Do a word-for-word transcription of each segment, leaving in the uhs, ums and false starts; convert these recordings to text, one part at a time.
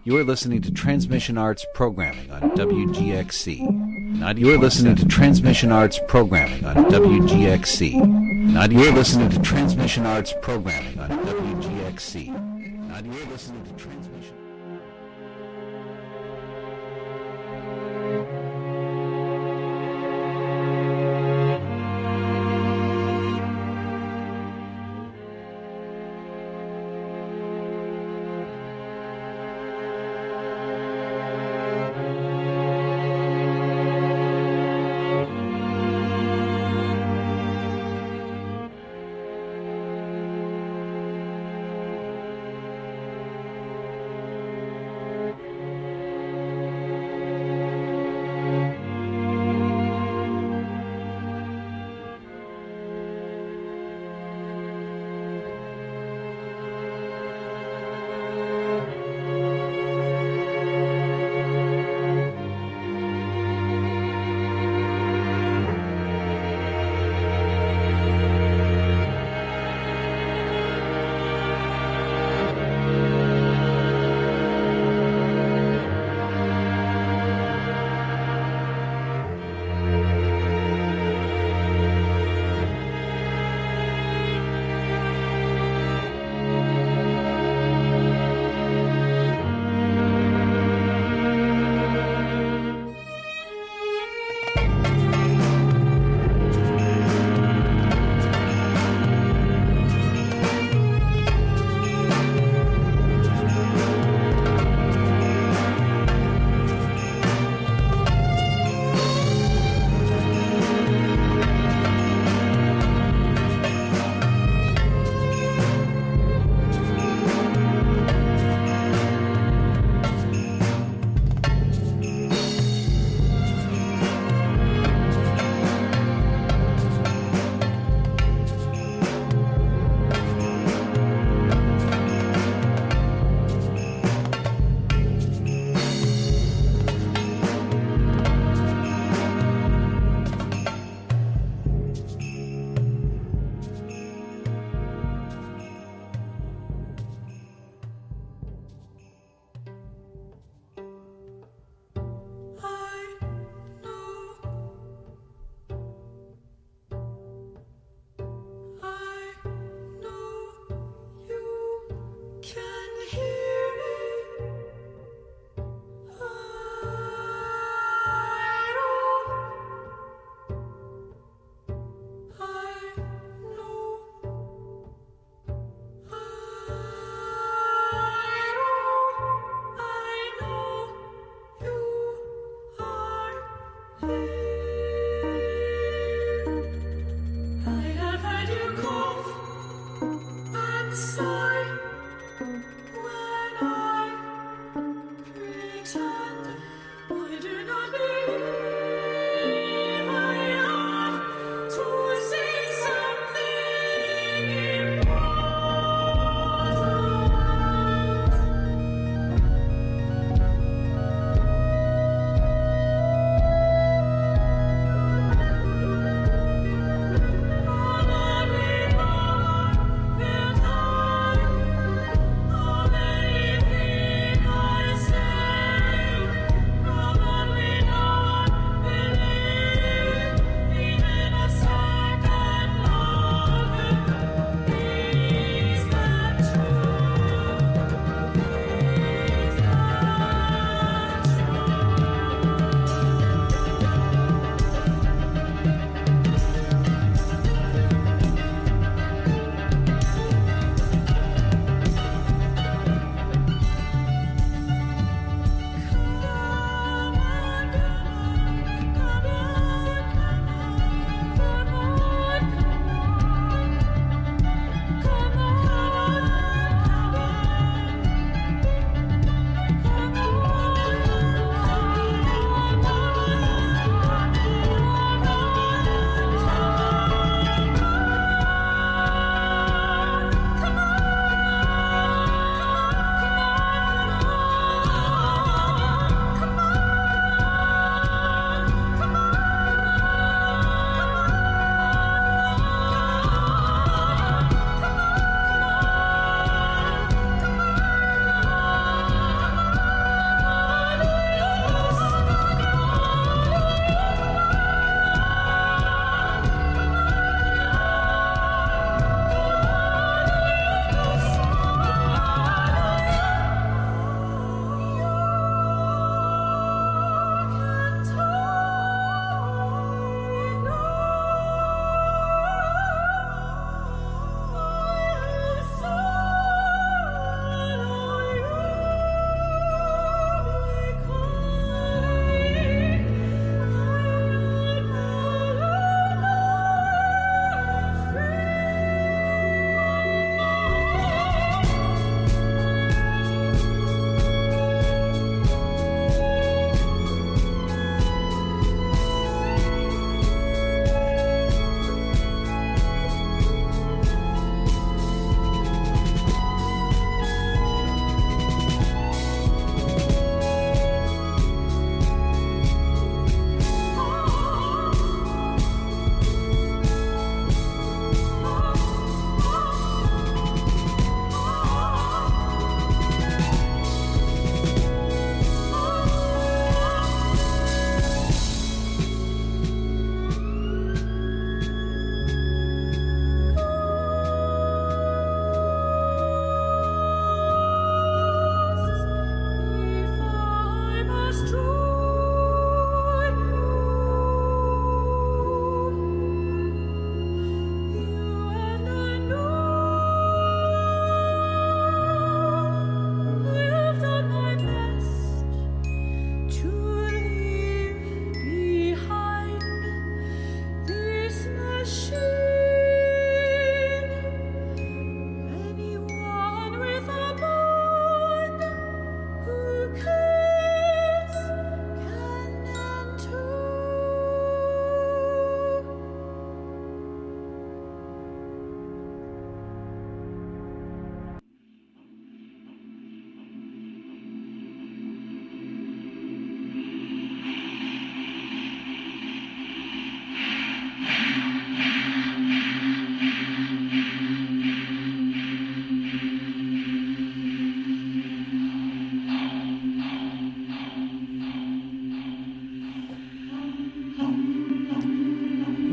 You are listening to Transmission Arts programming on W G X C. You are listening to Transmission Arts programming on W G X C. You are listening to Transmission Arts programming on W G X C. You are listening to Transmission.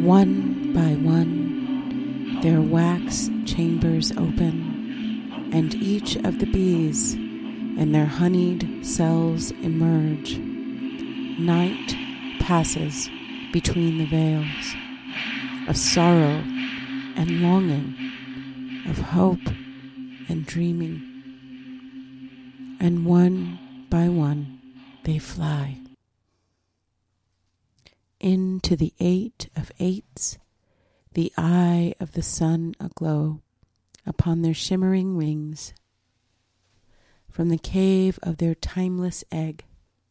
One by one, their wax chambers open, and each of the bees in their honeyed cells emerge. Night passes between the veils of sorrow and longing, of hope and dreaming. And one by one, they fly into the eight of eights, the eye of the sun aglow upon their shimmering wings, from the cave of their timeless egg.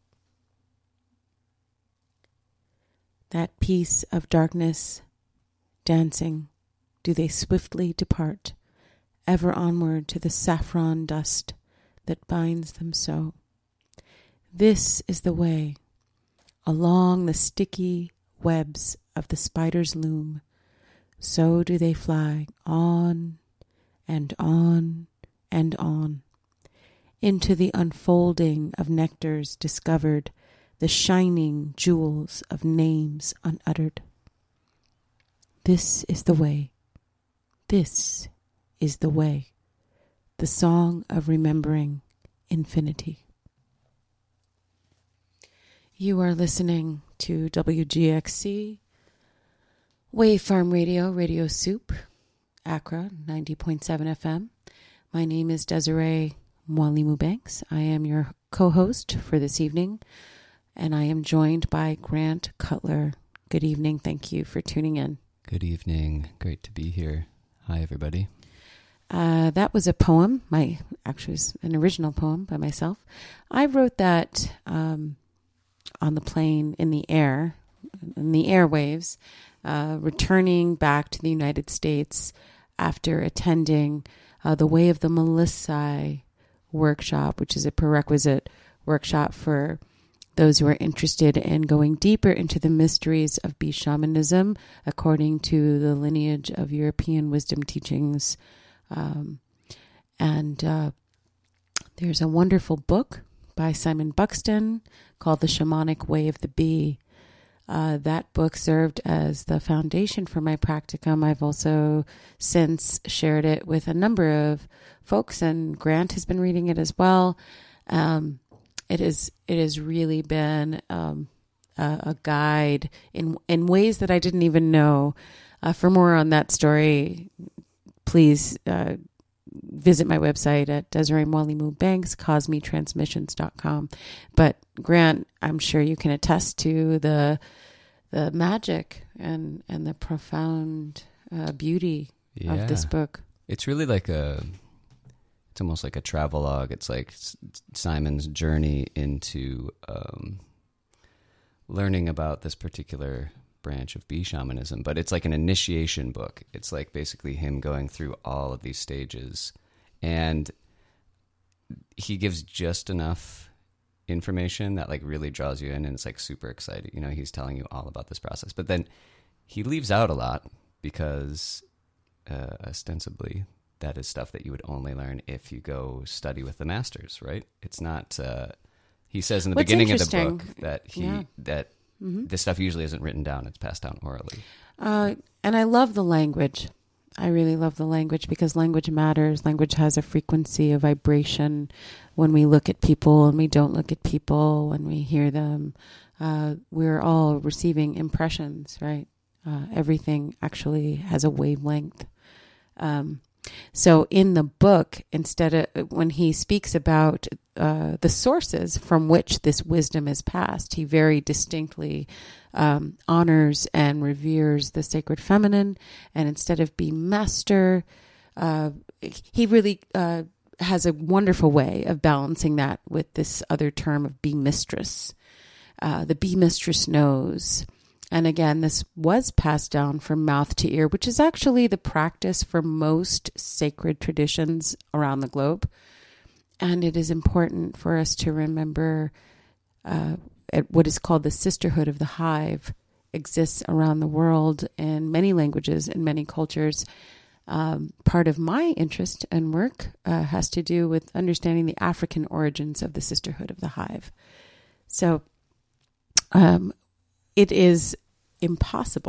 That piece of darkness dancing, do they swiftly depart, ever onward to the saffron dust that binds them so. This is the way, along the sticky webs of the spider's loom, so do they fly on and on and on, into the unfolding of nectars discovered, the shining jewels of names unuttered. This is the way, this is the way, the song of remembering infinity. You are listening to W G X C, Wave Farm Radio, Radio Soup, Accra, ninety point seven F M. My name is Desiree Mwalimu Banks. I am your co-host for this evening, and I am joined by Grant Cutler. Good evening. Thank you for tuning in. Good evening. Great to be here. Hi, everybody. Uh, that was a poem. My actually was an original poem by myself. I wrote that um, on the plane in the air, in the airwaves, uh, returning back to the United States after attending uh, the Way of the Melissae workshop, which is a prerequisite workshop for those who are interested in going deeper into the mysteries of bee shamanism according to the lineage of European wisdom teachings. Um, and uh, there's a wonderful book by Simon Buxton called The Shamanic Way of the Bee. Uh, that book served as the foundation for my practicum. I've also since shared it with a number of folks, and Grant has been reading it as well. Um, it is it has really been um, a, a guide in in ways that I didn't even know. Uh, for more on that story, please uh, visit my website at Desiree Mwalimu Banks, cosme transmissions dot com. But Grant, I'm sure you can attest to the the magic and, and the profound uh, beauty yeah. of this book. It's really like a, it's almost like a travelogue. It's like Simon's journey into um, learning about this particular branch of bee shamanism, but it's like an initiation book. It's like basically him going through all of these stages, and he gives just enough information that like really draws you in, and it's like super exciting. You know, he's telling you all about this process, but then he leaves out a lot because uh, ostensibly that is stuff that you would only learn if you go study with the masters, right? It's not, uh, he says in the What's beginning of the book that he, yeah. that Mm-hmm. this stuff usually isn't written down. It's passed down orally. Uh, and I love the language. I really love the language because language matters. Language has a frequency, a vibration. When we look at people and we don't look at people, when we hear them, uh, we're all receiving impressions, right? Uh, everything actually has a wavelength. Um, so in the book, instead of when he speaks about uh, the sources from which this wisdom is passed, he very distinctly um, honors and reveres the sacred feminine. And instead of being master, uh, he really uh, has a wonderful way of balancing that with this other term of bee mistress. Uh, the bee mistress knows. And again, this was passed down from mouth to ear, which is actually the practice for most sacred traditions around the globe. And it is important for us to remember uh, at what is called the sisterhood of the hive exists around the world in many languages and many cultures. Um, part of my interest and work uh, has to do with understanding the African origins of the sisterhood of the hive. So um, it is impossible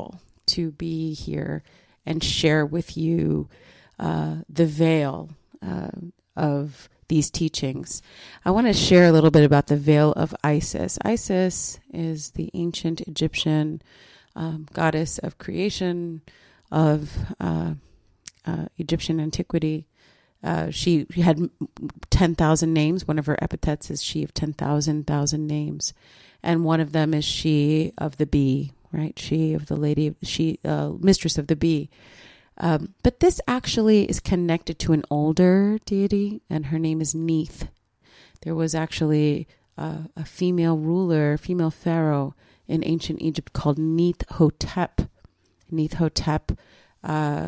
to be here and share with you uh, the veil uh, of these teachings. I want to share a little bit about the veil of Isis. Isis is the ancient Egyptian um, goddess of creation, of uh, uh, Egyptian antiquity. Uh, she had ten thousand names. One of her epithets is she of ten thousand, thousand names. And one of them is she of the bee, right? She of the lady, she, uh, mistress of the bee. Um, but this actually is connected to an older deity, and her name is Neith. There was actually uh, a female ruler, female pharaoh in ancient Egypt called Neith-hotep. Neith-hotep uh,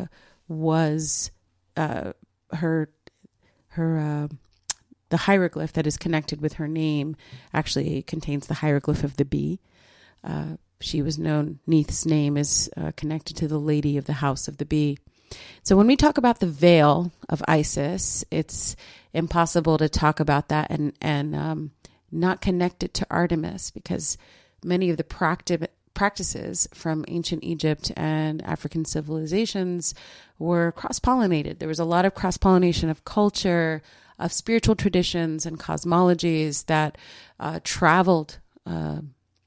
was uh, her her uh, the hieroglyph that is connected with her name actually contains the hieroglyph of the bee. Uh, She was known, Neith's name is uh, connected to the lady of the house of the bee. So when we talk about the veil of Isis, it's impossible to talk about that and, and um, not connect it to Artemis, because many of the practi- practices from ancient Egypt and African civilizations were cross-pollinated. There was a lot of cross-pollination of culture, of spiritual traditions and cosmologies that uh, traveled uh,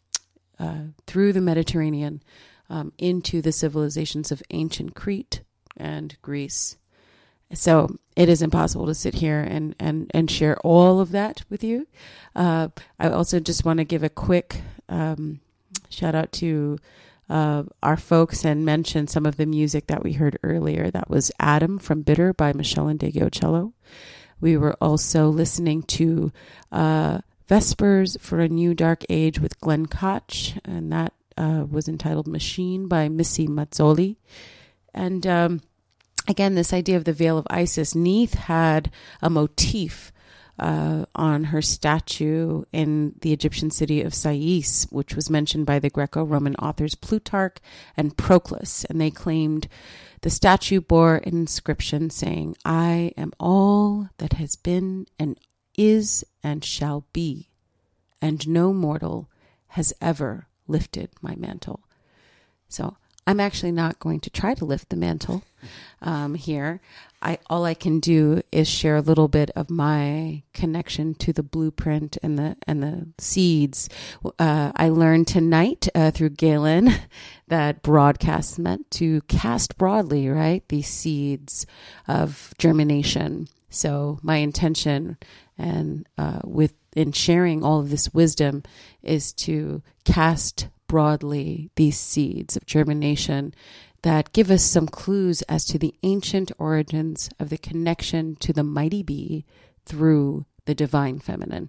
Uh, through the Mediterranean um, into the civilizations of ancient Crete and Greece. So it is impossible to sit here and, and, and share all of that with you. Uh, I also just want to give a quick um, shout out to uh, our folks and mention some of the music that we heard earlier. That was Adam from Bitter by Michelle Ndegeocello. We were also listening to uh, Vespers for a New Dark Age with Glenn Koch, and that uh, was entitled Machine by Missy Mazzoli. And um, again, this idea of the veil of Isis, Neith had a motif uh, on her statue in the Egyptian city of Sais, which was mentioned by the Greco-Roman authors Plutarch and Proclus, and they claimed the statue bore an inscription saying, "I am all that has been and is and shall be, and no mortal has ever lifted my mantle." So I'm actually not going to try to lift the mantle um, here. I all I can do is share a little bit of my connection to the blueprint and the and the seeds. Uh, I learned tonight uh, through Galen that broadcasts meant to cast broadly, right? These seeds of germination. So my intention and uh, with in sharing all of this wisdom is to cast broadly these seeds of germination that give us some clues as to the ancient origins of the connection to the mighty bee through the divine feminine.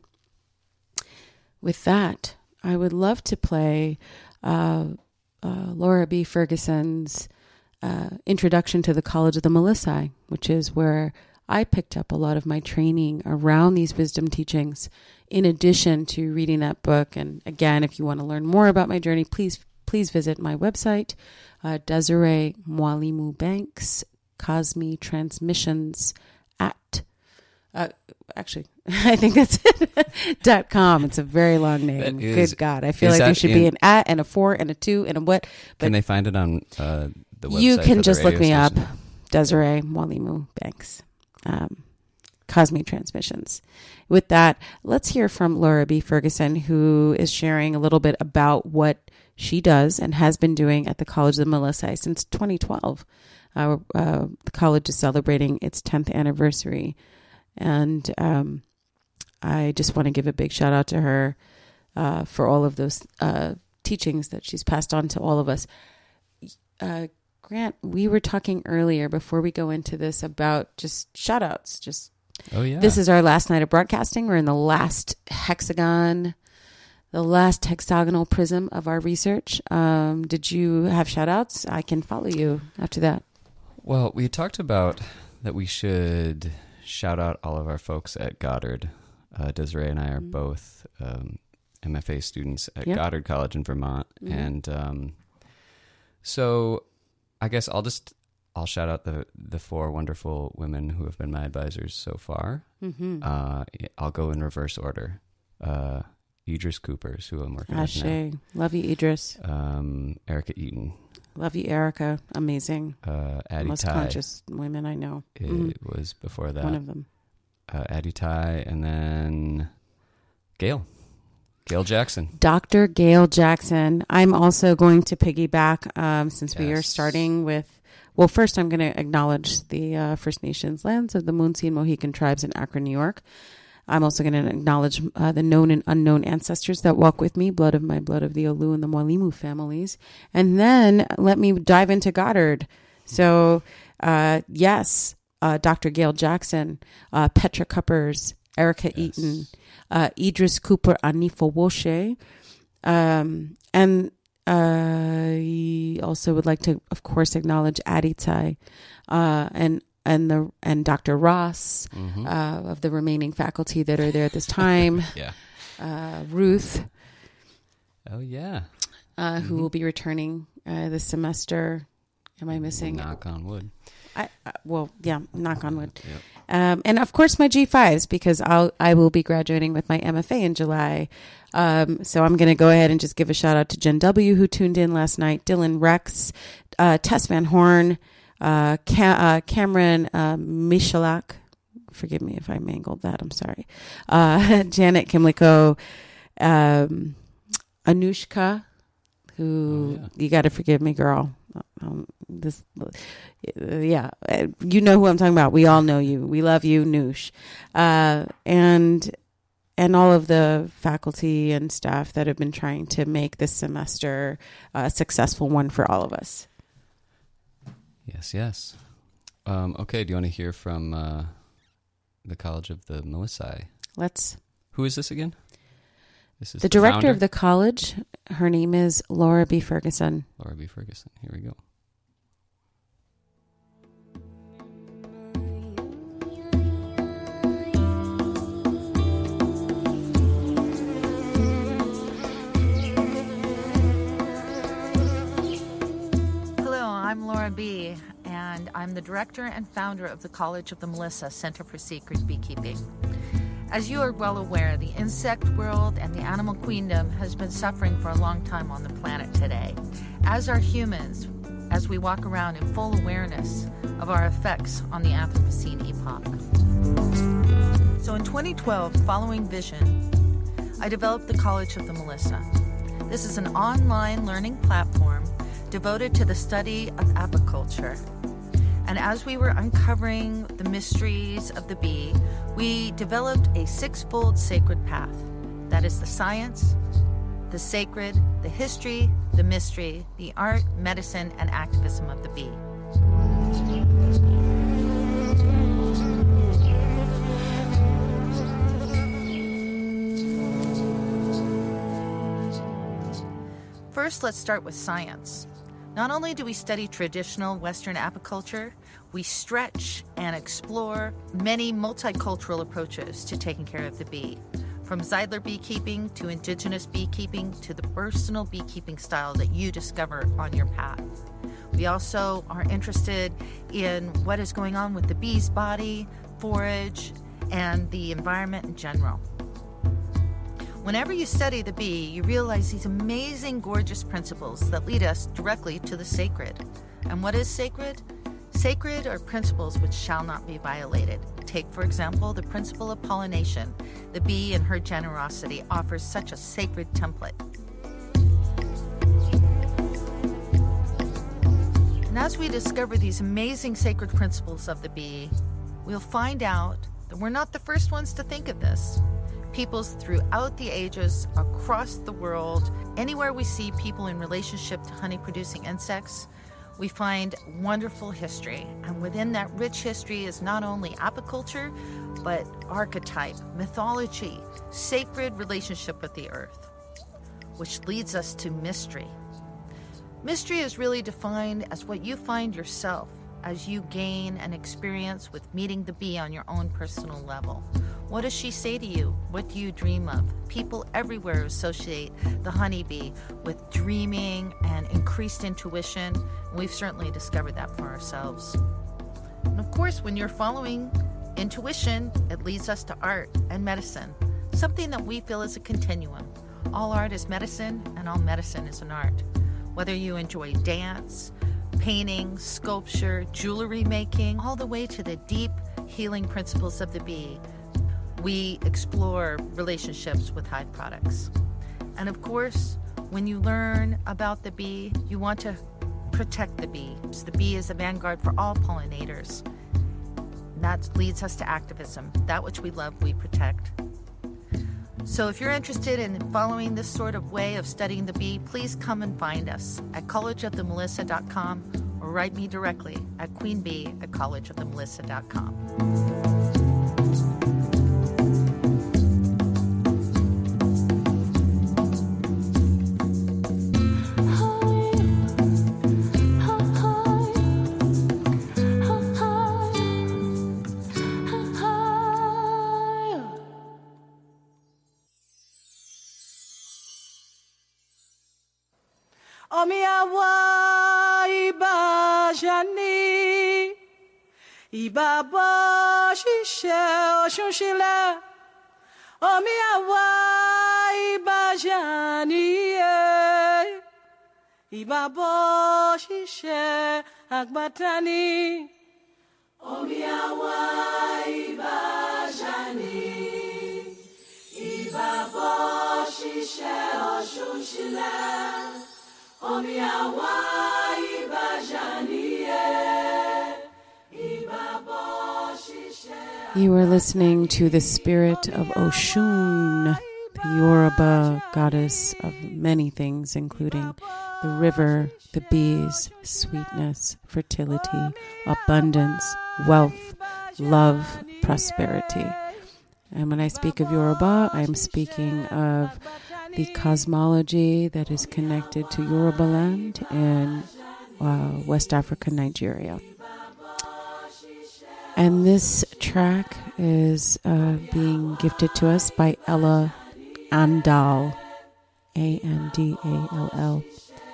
With that, I would love to play uh, uh, Laura B. Ferguson's uh, Introduction to the College of the Melissae, which is where I picked up a lot of my training around these wisdom teachings, in addition to reading that book. And again, if you want to learn more about my journey, please please visit my website, uh, Desiree Mwalimu Banks, Cosme Transmissions at, uh, actually, I think that's it, dot com. It's a very long name. Is, Good God. I feel like there should in, be an at and a four and a two and a what. But can they find it on uh, the website? You can just look me station? up, Desiree Mwalimu Banks. Um, Cosme Transmissions. With that, let's hear from Laura B. Ferguson, who is sharing a little bit about what she does and has been doing at the College of the Melissae since twenty twelve. Uh, uh, the college is celebrating its tenth anniversary, and um, I just want to give a big shout out to her uh, for all of those uh, teachings that she's passed on to all of us. Uh, Grant, we were talking earlier before we go into this about just shout outs. Just, oh, yeah. This is our last night of broadcasting. We're in the last hexagon, the last hexagonal prism of our research. Um, did you have shout outs? I can follow you after that. Well, we talked about that we should shout out all of our folks at Goddard. Uh, Desiree and I are mm-hmm. both um, M F A students at yep. Goddard College in Vermont. Mm-hmm. And um, so I guess I'll just, I'll shout out the, the four wonderful women who have been my advisors so far. Mm-hmm. Uh, I'll go in reverse order. Uh, Idris Coopers, who I'm working Ashe. with now. Love you, Idris. Um, Erica Eaton. Love you, Erica. Amazing. Uh, Addie Most Tai. conscious women I know. It Mhm. was before that. One of them. Uh, Addie Tai, and then Gail. Gail Jackson. Doctor Gail Jackson. I'm also going to piggyback um, since we are Yes. starting with, well, first I'm going to acknowledge the uh, First Nations lands of the Munsee and Mohican tribes in Akron, New York. I'm also going to acknowledge uh, the known and unknown ancestors that walk with me, blood of my blood of the Olu and the Mwalimu families. And then let me dive into Goddard. So, uh, yes, uh, Doctor Gail Jackson, uh, Petra Cuppers, Erica Yes. Eaton, uh, Idris Cooper, Anifa Woshe. Um, and uh, I also would like to, of course, acknowledge Addie Tai uh, and and the and Doctor Ross Mhm. uh, of the remaining faculty that are there at this time. Yeah. Uh, Ruth, Oh, yeah. uh, who will be returning uh, this semester. Am I missing? Knock on wood. I, uh, well, yeah, knock on wood. Yep. Um, and of course my G fives, because I'll, I will be graduating with my M F A in July. Um, so I'm going to go ahead and just give a shout out to Jen W, who tuned in last night, Dylan Rex, uh, Tess Van Horn, uh, Ca- uh, Cameron, uh, Michalak. Forgive me if I mangled that. I'm sorry. Uh, Janet Kimliko, um, Anushka, who Oh, yeah. you got to forgive me, girl. Um, this, uh, yeah, uh, you know who I'm talking about. We all know you. We love you, Noosh, uh, and and all of the faculty and staff that have been trying to make this semester a successful one for all of us. Yes, yes. Um, okay, do you want to hear from uh, the College of the Melissa? Let's. Who is this again? This is The director founder? of the college, her name is Laura B. Ferguson. Laura B. Ferguson. Here we go. Hello, I'm Laura B., and I'm the director and founder of the College of the Melissa Center for Sacred Beekeeping. As you are well aware, the insect world and the animal queendom has been suffering for a long time on the planet today, as are humans, as we walk around in full awareness of our effects on the Anthropocene epoch. So in twenty twelve, following Vision, I developed the College of the Melissa. This is an online learning platform devoted to the study of apiculture. And as we were uncovering the mysteries of the bee, we developed a six-fold sacred path. That is the science, the sacred, the history, the mystery, the art, medicine, and activism of the bee. First, let's start with science. Not only do we study traditional Western apiculture, we stretch and explore many multicultural approaches to taking care of the bee, from Zeidler beekeeping to indigenous beekeeping to the personal beekeeping style that you discover on your path. We also are interested in what is going on with the bee's body, forage, and the environment in general. Whenever you study the bee, you realize these amazing, gorgeous principles that lead us directly to the sacred. And what is sacred? Sacred are principles which shall not be violated. Take, for example, the principle of pollination. The bee, in her generosity, offers such a sacred template. And as we discover these amazing sacred principles of the bee, we'll find out that we're not the first ones to think of this. Peoples throughout the ages, across the world, anywhere we see people in relationship to honey-producing insects, we find wonderful history. And within that rich history is not only apiculture, but archetype, mythology, sacred relationship with the earth, which leads us to mystery. Mystery is really defined as what you find yourself as you gain an experience with meeting the bee on your own personal level. What does she say to you? What do you dream of? People everywhere associate the honeybee with dreaming and increased intuition. And we've certainly discovered that for ourselves. And of course, when you're following intuition, it leads us to art and medicine, something that we feel is a continuum. All art is medicine, and all medicine is an art. Whether you enjoy dance, painting, sculpture, jewelry making, all the way to the deep healing principles of the bee, we explore relationships with hive products. And of course, when you learn about the bee, you want to protect the bee. The bee is a vanguard for all pollinators. And that leads us to activism. That which we love, we protect. So if you're interested in following this sort of way of studying the bee, please come and find us at college of the melissa dot com or write me directly at queenbee at college of the melissa dot com. Omiawa iba jani iba bo shishe oshunshile Omiawa iba jani iba bo shishe akbatani Omiawa iba jani iba bo shishe oshunshile Omiawa iba jani iba bo shishe. You are listening to the spirit of Oshun, the Yoruba goddess of many things, including the river, the bees, sweetness, fertility, abundance, wealth, love, prosperity. And when I speak of Yoruba, I am speaking of the cosmology that is connected to Yoruba land in uh, West Africa, Nigeria. And this track is uh, being gifted to us by Ella Andal, A N D A L L.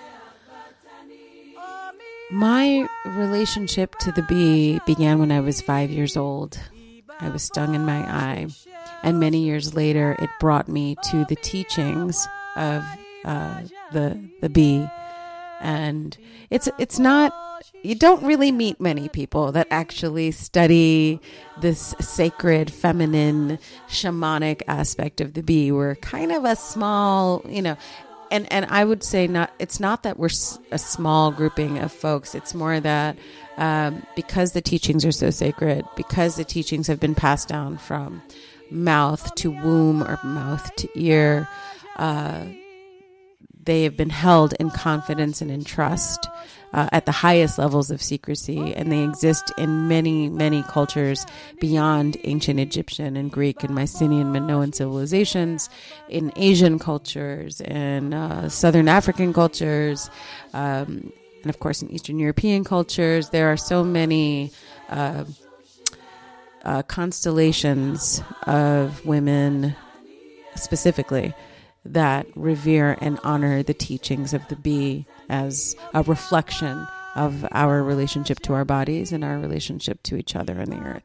My relationship to the bee began when I was five years old. I was stung in my eye. And many years later, it brought me to the teachings of uh, the the bee. And it's it's not, you don't really meet many people that actually study this sacred, feminine, shamanic aspect of the bee. We're kind of a small, you know, and, and I would say not. It's not that we're a small grouping of folks. It's more that um, because the teachings are so sacred, because the teachings have been passed down from mouth to womb or mouth to ear, uh, they have been held in confidence and in trust uh, at the highest levels of secrecy, and they exist in many, many cultures beyond ancient Egyptian and Greek and Mycenaean Minoan civilizations, in Asian cultures, in uh, Southern African cultures, um, and of course in Eastern European cultures. There are so many uh, Uh, constellations of women specifically that revere and honor the teachings of the bee as a reflection of our relationship to our bodies and our relationship to each other and the earth.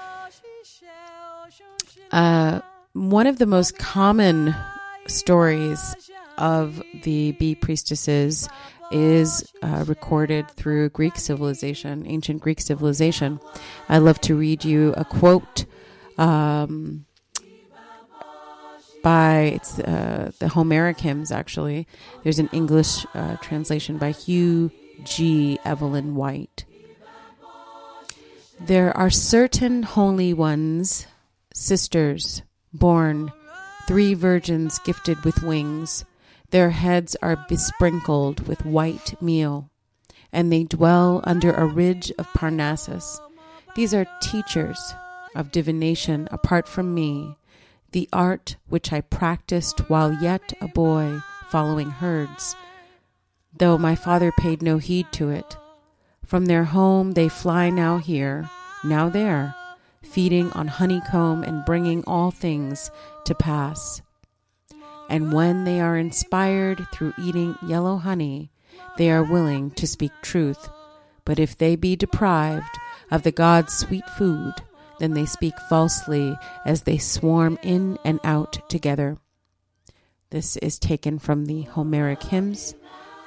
Uh, one of the most common stories of the bee priestesses is uh, recorded through Greek civilization, ancient Greek civilization. I love to read you a quote um, by, it's uh, the Homeric hymns, actually. There's an English uh, translation by Hugh G. Evelyn White. There are certain holy ones, sisters, born, three virgins gifted with wings. Their heads are besprinkled with white meal, and they dwell under a ridge of Parnassus. These are teachers of divination apart from me, the art which I practiced while yet a boy following herds, though my father paid no heed to it. From their home they fly now here, now there, feeding on honeycomb and bringing all things to pass. And when they are inspired through eating yellow honey, they are willing to speak truth. But if they be deprived of the God's sweet food, then they speak falsely as they swarm in and out together. This is taken from the Homeric hymns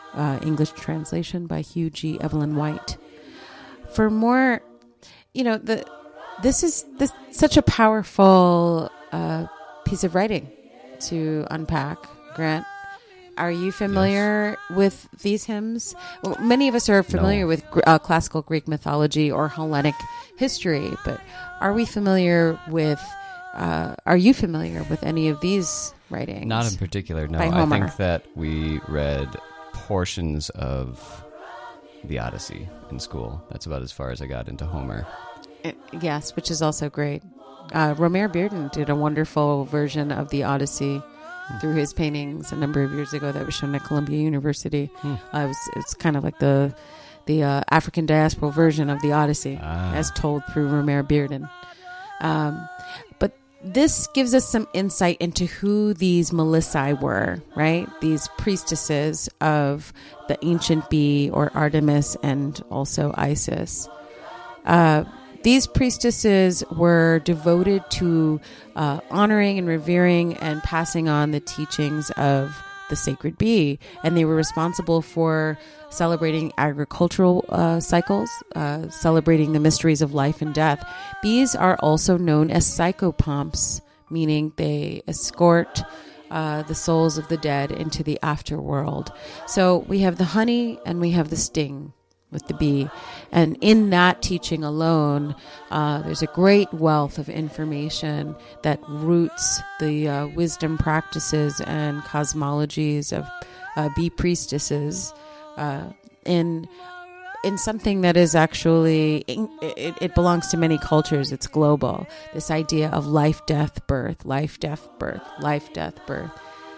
uh, English translation by Hugh G. Evelyn White. For more, you know, the this is this such a powerful uh, piece of writing to unpack. Grant, are you familiar yes. with these hymns? Well, many of us are familiar no. with uh, classical Greek mythology or Hellenic history, but are we familiar with? Uh, are you familiar with any of these writings? Not in particular. No, by I Homer? think that we read portions of the Odyssey in school. That's about as far as I got into Homer. It, yes, which is also great. Uh, Romare Bearden did a wonderful version of the Odyssey hmm. through his paintings a number of years ago that was shown at Columbia University. Hmm. Uh, it was, it's kind of like the the uh, African diaspora version of the Odyssey ah. as told through Romare Bearden. Um, but this gives us some insight into who these Melissae were, right? These priestesses of the ancient bee, or Artemis, and also Isis. Uh, these priestesses were devoted to uh, honoring and revering and passing on the teachings of the sacred bee, and they were responsible for celebrating agricultural uh, cycles, uh, celebrating the mysteries of life and death. Bees are also known as psychopomps, meaning they escort uh, the souls of the dead into the afterworld. So we have the honey and we have the sting with the bee. And in that teaching alone, uh, there's a great wealth of information that roots the uh, wisdom practices and cosmologies of uh, bee priestesses uh, in in something that is actually, it, it belongs to many cultures. It's global. This idea of life, death, birth, life, death, birth, life, death, birth.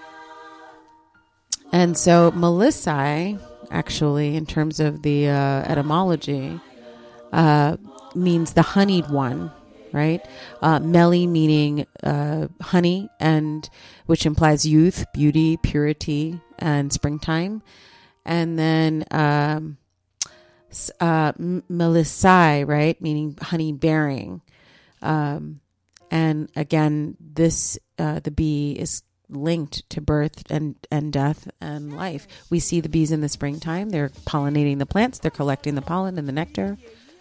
And so Melissae, actually, in terms of the uh, etymology, uh, means the honeyed one, right? Uh, Meli meaning uh, honey, and which implies youth, beauty, purity, and springtime. And then um, uh, Melissae, right, meaning honey bearing. Um, and again, this uh, the bee is linked to birth and, and death and life. We see the bees in the springtime. They're pollinating the plants. They're collecting the pollen and the nectar.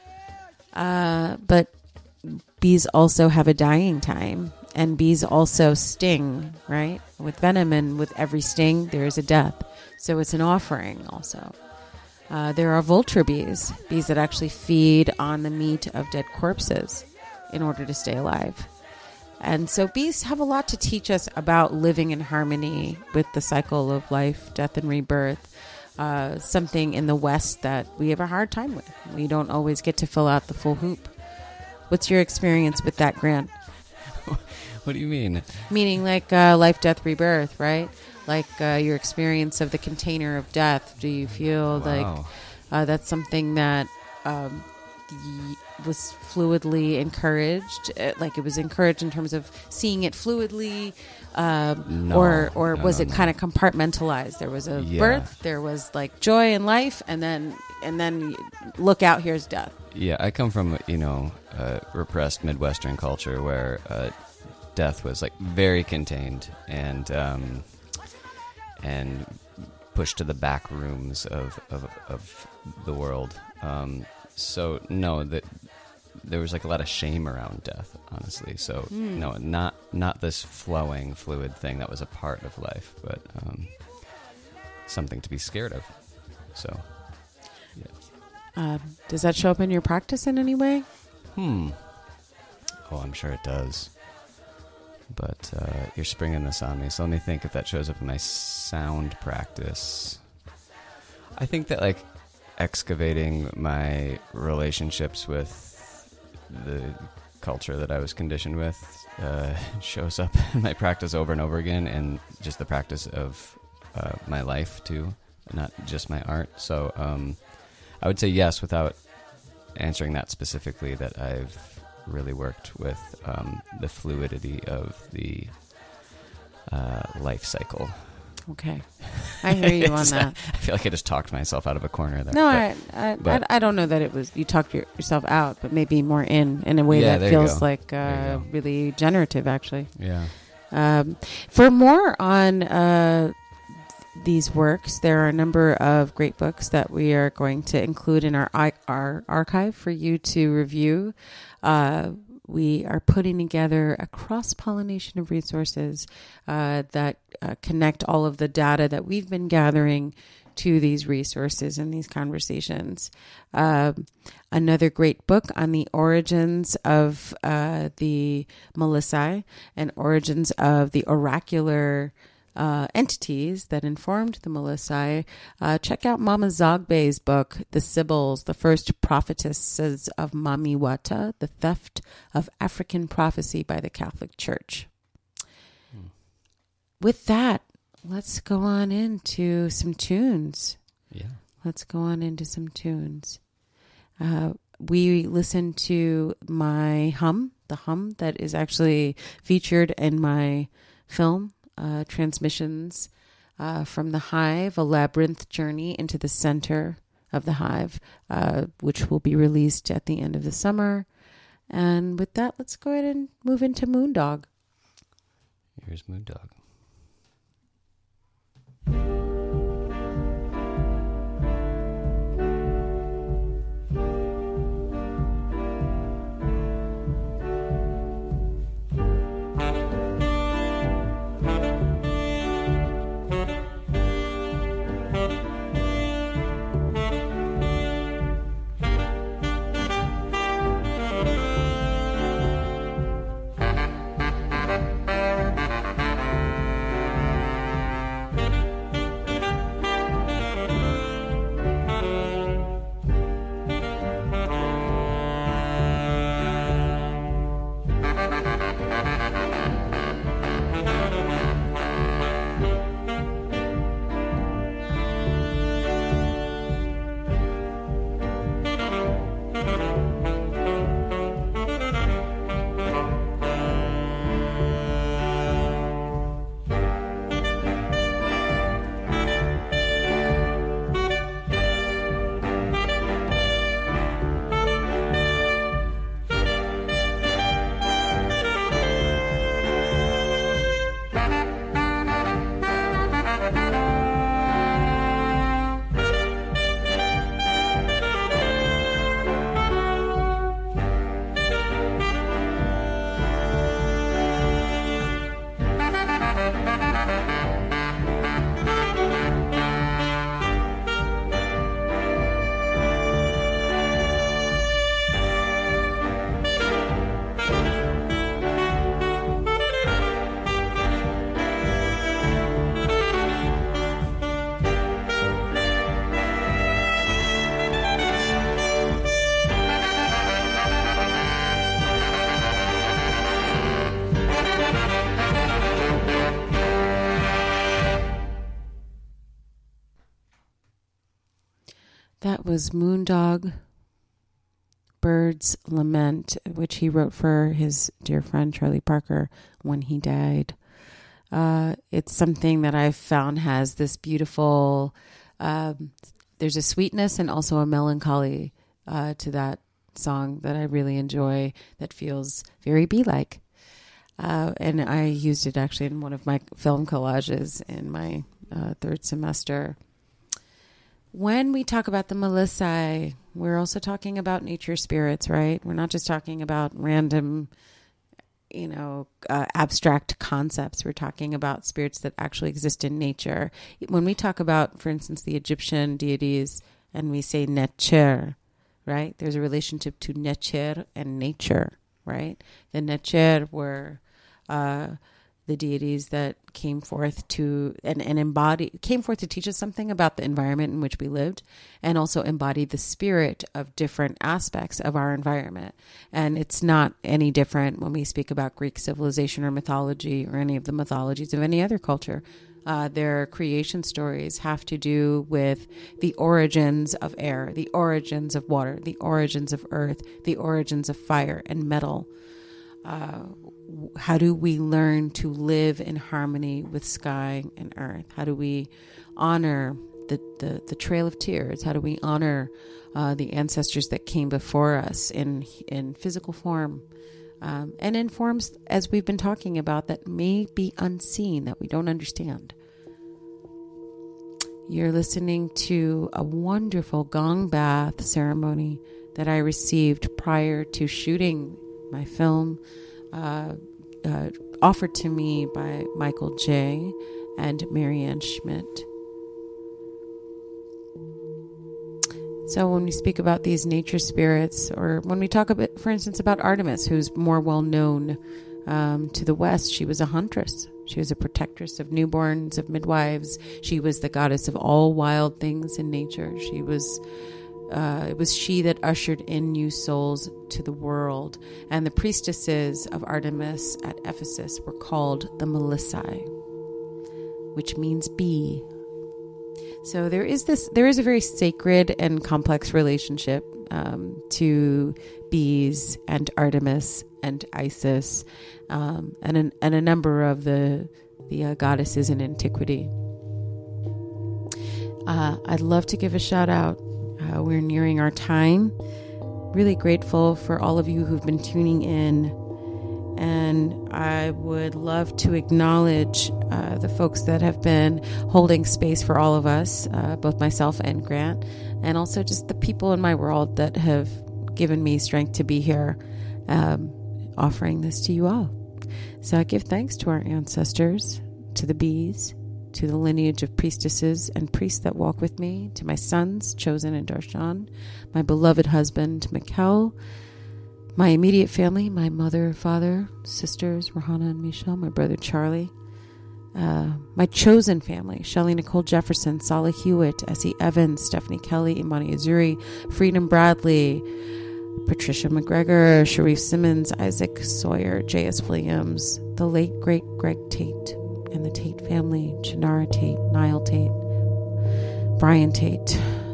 Uh, but bees also have a dying time, and bees also sting, right? With venom, and with every sting, there is a death. So it's an offering also. Uh, there are vulture bees, bees that actually feed on the meat of dead corpses in order to stay alive. And so bees have a lot to teach us about living in harmony with the cycle of life, death, and rebirth. Uh, something in the West that we have a hard time with. We don't always get to fill out the full hoop. What's your experience with that, Grant? What do you mean? Meaning like uh, life, death, rebirth, right? Like uh, your experience of the container of death. Do you feel Wow. like uh, that's something that um, y- was fluidly encouraged? Uh, like it was encouraged in terms of seeing it fluidly? Um, no, or or no, was no, it no. kind of compartmentalized? There was a Yeah. birth, there was like joy in life, and then and then look out, here's death. Yeah, I come from, you know, uh, repressed Midwestern culture where uh, death was like very contained and um, and pushed to the back rooms of of, of the world. Um, so no, that there was like a lot of shame around death, honestly. So Mm. no, not not this flowing fluid thing that was a part of life, but um, something to be scared of. So, yeah. Um, does that show up in your practice in any way? Hmm. Oh, I'm sure it does. But uh, you're springing this on me, so let me think if that shows up in my sound practice. I think that, like, excavating my relationships with the culture that I was conditioned with uh, shows up in my practice over and over again, and just the practice of uh, my life, too, not just my art. So um, I would say yes, without answering that specifically, that I've really worked with um, the fluidity of the uh, life cycle. Okay. I hear you on that. I feel like I just talked myself out of a corner there. No, but, I, I, but- I, I don't know that it was, you talked your, yourself out, but maybe more in, in a way Yeah, that there you feels go. like There uh, you go. really generative, actually. Yeah. Um, for more on uh, these works. There are a number of great books that we are going to include in our our archive for you to review. Uh, we are putting together a cross-pollination of resources uh, that uh, connect all of the data that we've been gathering to these resources and these conversations. Uh, another great book on the origins of uh, the Melissae and origins of the oracular uh, entities that informed the Melissae. Uh, check out Mama Zogbe's book, The Sibyls, the First Prophetesses of Mamiwata, The Theft of African Prophecy by the Catholic Church. Hmm. With that, let's go on into some tunes. Yeah. Let's go on into some tunes. Uh, we listened to my hum, the hum that is actually featured in my film, uh, Transmissions uh, from the Hive, a labyrinth journey into the center of the hive, uh, which will be released at the end of the summer. And with that, let's go ahead and move into Moondog. Here's Moondog. That was Moondog, Bird's Lament, which he wrote for his dear friend Charlie Parker when he died. Uh, it's something that I've found has this beautiful, um, there's a sweetness and also a melancholy uh, to that song that I really enjoy, that feels very bee-like. Uh, and I used it actually in one of my film collages in my uh, third semester. When we talk about the Melissae, we're also talking about nature spirits, right? We're not just talking about random, you know, uh, abstract concepts. We're talking about spirits that actually exist in nature. When we talk about, for instance, the Egyptian deities, and we say Netcher, right? There's a relationship to Netcher and nature, right? The Netcher were uh, the deities that came forth to and, and embody came forth to teach us something about the environment in which we lived, and also embodied the spirit of different aspects of our environment. And it's not any different when we speak about Greek civilization or mythology or any of the mythologies of any other culture. Uh, their creation stories have to do with the origins of air, the origins of water, the origins of earth, the origins of fire and metal. Uh, how do we learn to live in harmony with sky and earth? How do we honor the, the, the Trail of Tears? How do we honor uh, the ancestors that came before us in in physical form um, and in forms, as we've been talking about, that may be unseen, that we don't understand? You're listening to a wonderful gong bath ceremony that I received prior to shooting my film, uh, uh, offered to me by Michael J. and Marianne Schmidt. So when we speak about these nature spirits, or when we talk, about, for instance, about Artemis, who's more well known um, to the West, she was a huntress. She was a protectress of newborns, of midwives. She was the goddess of all wild things in nature. She was, uh, it was she that ushered in new souls to the world. And the priestesses of Artemis at Ephesus were called the Melissae, which means bee. So there is this, there is a very sacred and complex relationship um, to bees and Artemis and Isis, um, and an, and a number of the the uh, goddesses in antiquity. Uh, I'd love to give a shout out. Uh, we're nearing our time. Really grateful for all of you who've been tuning in. And I would love to acknowledge uh, the folks that have been holding space for all of us, uh, both myself and Grant, and also just the people in my world that have given me strength to be here, um, offering this to you all. So I give thanks to our ancestors, to the bees, to the lineage of priestesses and priests that walk with me, to my sons, Chosen and Darshan, my beloved husband, Mikkel, my immediate family, my mother, father, sisters, Rahana and Michelle, my brother Charlie, uh, my chosen family, Shelley Nicole Jefferson, Sala Hewitt, Essie Evans, Stephanie Kelly, Imani Azuri, Freedom Bradley, Patricia McGregor, Sharif Simmons, Isaac Sawyer, J S Williams, the late great Greg Tate, and the Tate family, Janara Tate, Niall Tate, Brian Tate,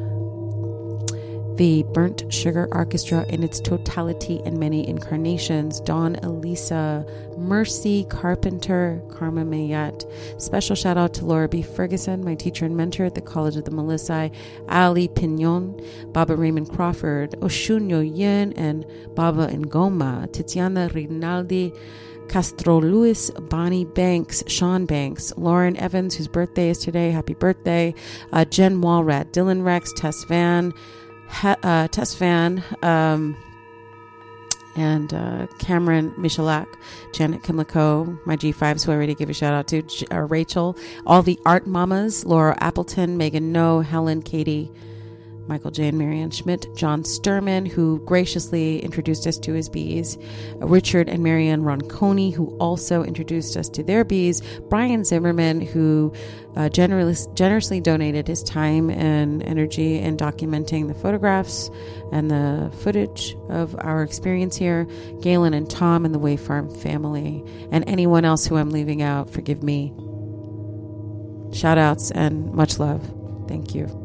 the Burnt Sugar Orchestra in its totality and many incarnations, Dawn Elisa, Mercy Carpenter, Karma Mayette. Special shout out to Laura B. Ferguson, my teacher and mentor at the College of the Melissae, Ali Pignon, Baba Raymond Crawford, Oshunyo Yin, and Baba Ngoma, Tiziana Rinaldi, Castro Lewis, Bonnie Banks, Sean Banks, Lauren Evans, whose birthday is today, happy birthday, uh, Jen Walrat, Dylan Rex, Tess Van, Ha, uh, Tess Van, um, and uh, Cameron Michalak, Janet Kimlico, my G fives, who I already gave a shout out to, J- uh, Rachel, all the art mamas, Laura Appleton, Megan No, Helen, Katie, Michael J. and Marianne Schmidt, John Sturman, who graciously introduced us to his bees, Richard and Marianne Ronconi, who also introduced us to their bees, Brian Zimmerman, who uh, generous, generously donated his time and energy in documenting the photographs and the footage of our experience here, Galen and Tom and the Way Farm family, and anyone else who I'm leaving out, forgive me. Shout outs and much love. Thank you.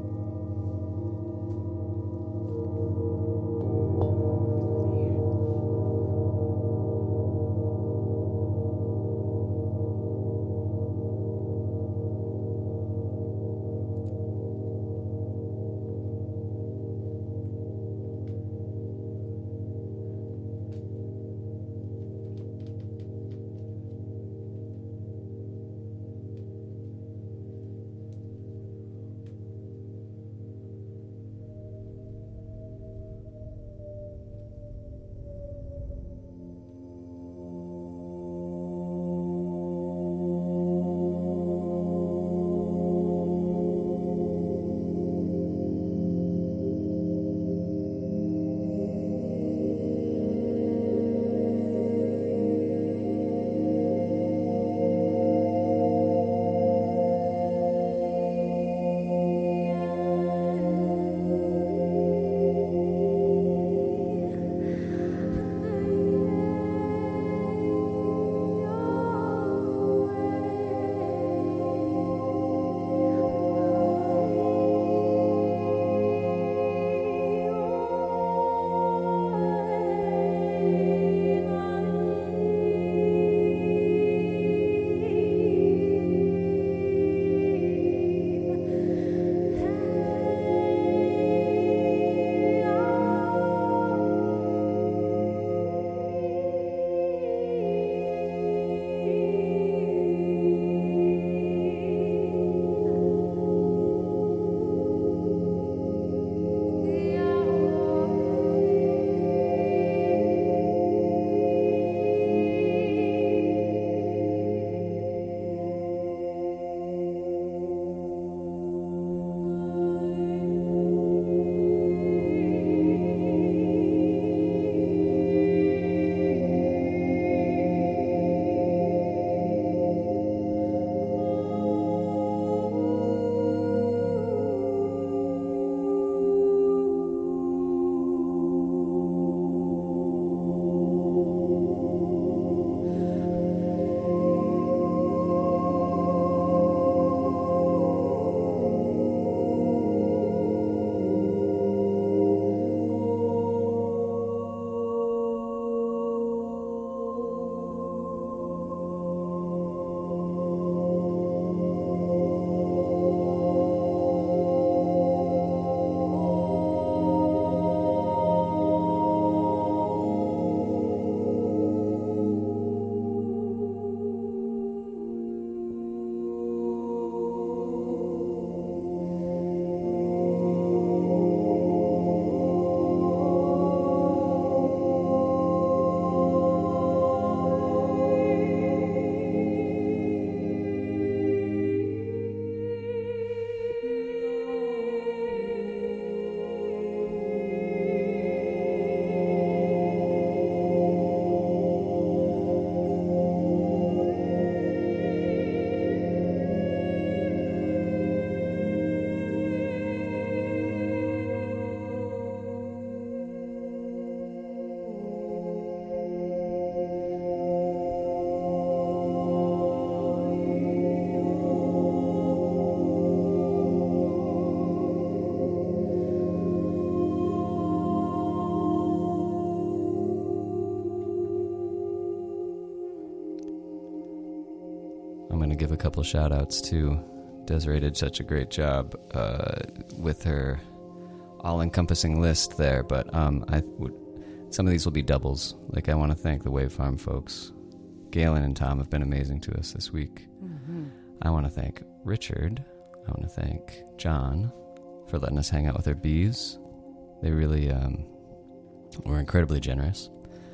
give a couple shout outs too. Desiree did such a great job uh, with her all-encompassing list there, but um, I would, some of these will be doubles. Like, I want to thank the Wave Farm folks. Galen and Tom have been amazing to us this week. Mm-hmm. I want to thank Richard. I want to thank John for letting us hang out with their bees. They really um, were incredibly generous.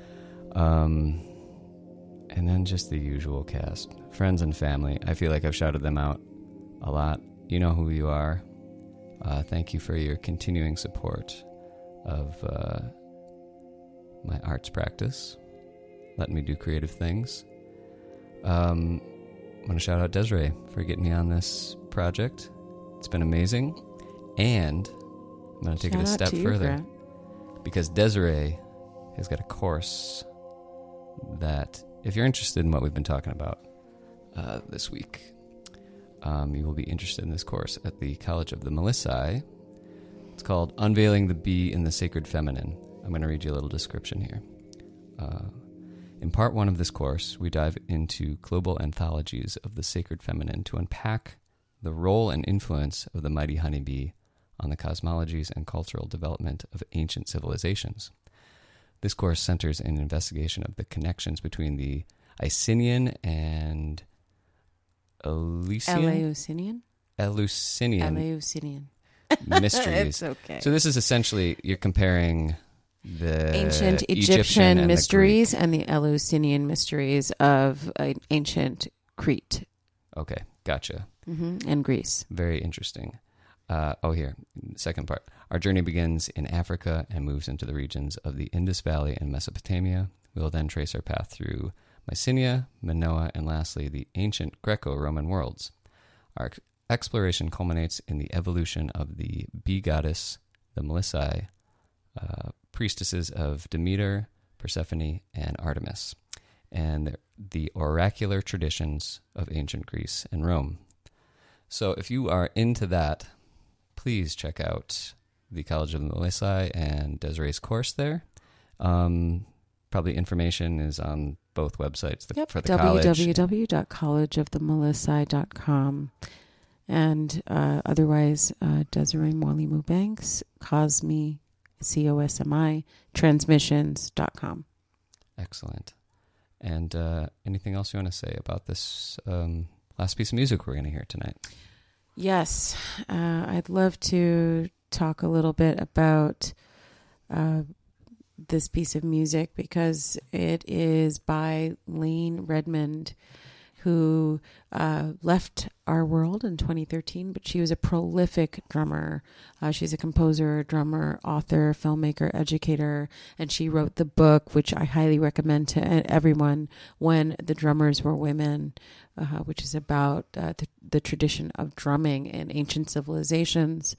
Um, and then just the usual cast. Friends and family. I feel like I've shouted them out a lot. You know who you are. Uh, thank you for your continuing support of uh, my arts practice, letting me do creative things. Um, I want to shout out Desiree for getting me on this project. It's been amazing. And I'm going to take Shout it a out step to you, further. Grant. Because Desiree has got a course that, if you're interested in what we've been talking about uh, this week, um, you will be interested in this course at the College of the Melissae. It's called Unveiling the Bee in the Sacred Feminine. I'm going to read you a little description here. Uh, in part one of this course, we dive into global anthologies of the sacred feminine to unpack the role and influence of the mighty honeybee on the cosmologies and cultural development of ancient civilizations. This course centers in investigation of the connections between the Icenian and Eleusinian, Eleusinian? Eleusinian Eleusinian. mysteries. It's okay. So this is essentially, you're comparing the Ancient Egyptian, Egyptian and mysteries the and the Eleusinian mysteries of uh, ancient Crete. Okay, gotcha. Mm-hmm. And Greece. Very interesting. Uh, oh, here, second part. Our journey begins in Africa and moves into the regions of the Indus Valley and Mesopotamia. We will then trace our path through Mycenae, Minoa, and lastly, the ancient Greco-Roman worlds. Our ex- exploration culminates in the evolution of the bee goddess, the Melissae, uh, priestesses of Demeter, Persephone, and Artemis, and the, the oracular traditions of ancient Greece and Rome. So if you are into that, please check out the College of the Melissae and Desiree's course there. Um, probably information is on both websites the, Yep, for the w college. w w dot college of the melissae dot com. And uh, otherwise, uh, Desiree Mwalimu Banks, Cosmi, C O S M I, transmissions dot com. Excellent. And uh, anything else you want to say about this um, last piece of music we're going to hear tonight? Yes, uh, I'd love to talk a little bit about uh, this piece of music because it is by Lane Redmond, who uh, left our world in twenty thirteen, but she was a prolific drummer. Uh, she's a composer, drummer, author, filmmaker, educator, and she wrote the book, which I highly recommend to everyone, When the Drummers Were Women, uh, which is about uh, the, the tradition of drumming in ancient civilizations.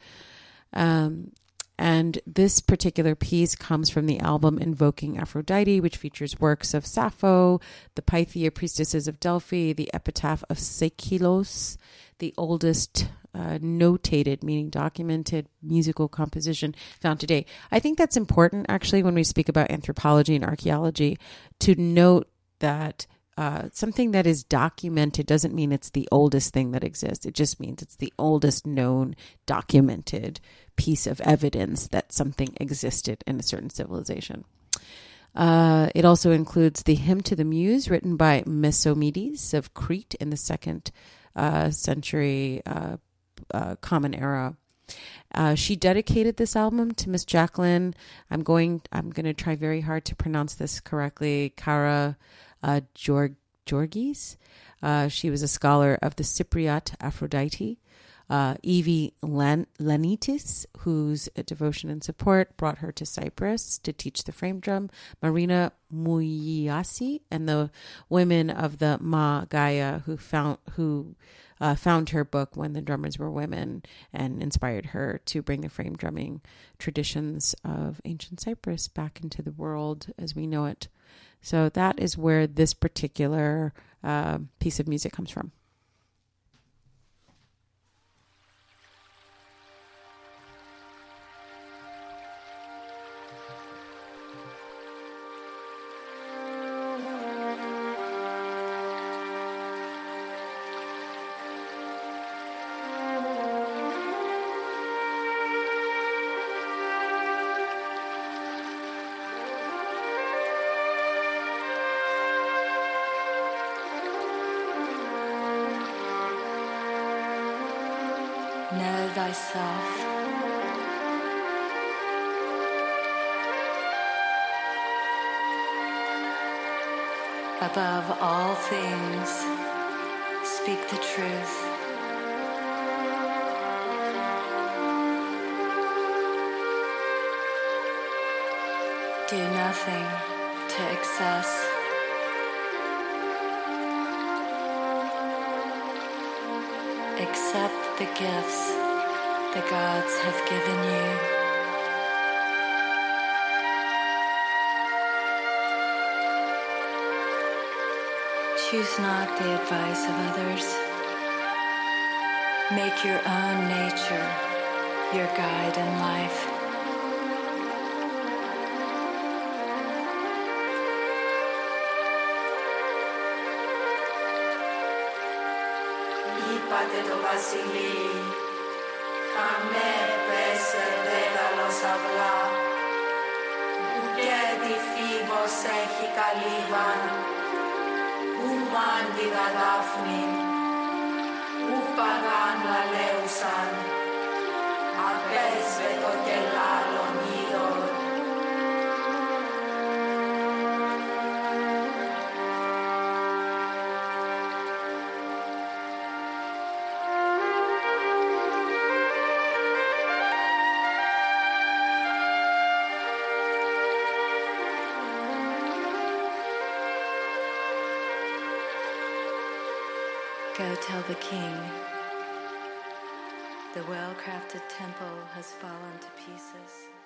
Um, And this particular piece comes from the album Invoking Aphrodite, which features works of Sappho, the Pythia priestesses of Delphi, the epitaph of Seikilos, the oldest uh, notated, meaning documented musical composition found today. I think that's important, actually, when we speak about anthropology and archaeology, to note that Uh, something that is documented doesn't mean it's the oldest thing that exists. It just means it's the oldest known documented piece of evidence that something existed in a certain civilization. Uh, it also includes the Hymn to the Muse, written by Mesomedes of Crete in the second uh, century uh, uh, Common Era. Uh, she dedicated this album to Miss Jacqueline. I'm going. I'm going to try very hard to pronounce this correctly. Kara. Uh, Georg- Georgis. Uh, she was a scholar of the Cypriot Aphrodite. Uh, Evie Lan- Lanitis, whose devotion and support brought her to Cyprus to teach the frame drum. Marina Muyasi, and the women of the Ma Gaia, who found who uh, found her book When the Drummers Were Women and inspired her to bring the frame drumming traditions of ancient Cyprus back into the world as we know it. So that is where this particular uh, piece of music comes from. Know thyself. Above all things, speak the truth. Do nothing to excess. Accept the gifts the gods have given you. Choose not the advice of others. Make your own nature your guide in life. Είπατε το βασιλεί, χαμέ πέσε δέγαλος αυλά, ουκέ τη φίβος έχει καλύβαν, ου μάντιγα δάφνην, ου παγάνου αλέουσαν, απέσβετο και λάλον είδωρ. Go tell the king, the well-crafted temple has fallen to pieces.